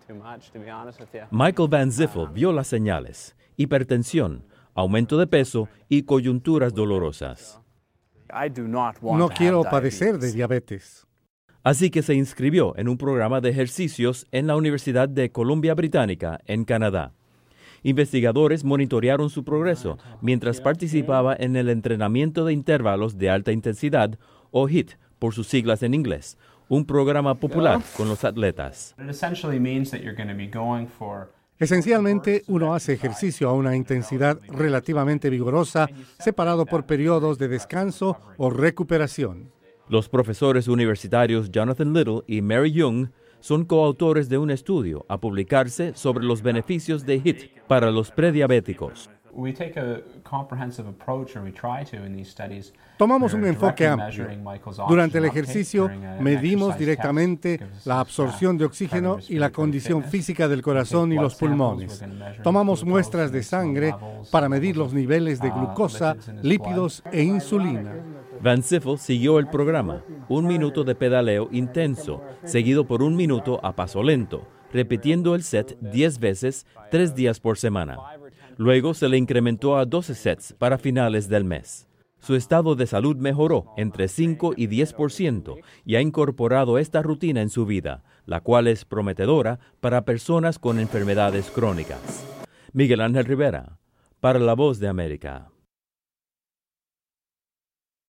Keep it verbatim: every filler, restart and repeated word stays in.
Michael Van Ziffel vio las señales: hipertensión, aumento de peso y coyunturas dolorosas. No quiero padecer de diabetes. Así que se inscribió en un programa de ejercicios en la Universidad de Columbia Británica, en Canadá. Investigadores monitorearon su progreso mientras participaba en el entrenamiento de intervalos de alta intensidad, o H I I T por sus siglas en inglés, un programa popular con los atletas. Esencialmente, uno hace ejercicio a una intensidad relativamente vigorosa, separado por periodos de descanso o recuperación. Los profesores universitarios Jonathan Little y Mary Young son coautores de un estudio a publicarse sobre los beneficios de H I I T para los prediabéticos. Tomamos un enfoque amplio. Durante el ejercicio, medimos directamente la absorción de oxígeno y la condición física del corazón y los pulmones. Tomamos muestras de sangre para medir los niveles de glucosa, lípidos e insulina. Van Ziffel siguió el programa, un minuto de pedaleo intenso, seguido por un minuto a paso lento, repitiendo el set diez veces, tres días por semana. Luego se le incrementó a doce sets para finales del mes. Su estado de salud mejoró entre cinco y diez por ciento y ha incorporado esta rutina en su vida, la cual es prometedora para personas con enfermedades crónicas. Miguel Ángel Rivera, para La Voz de América.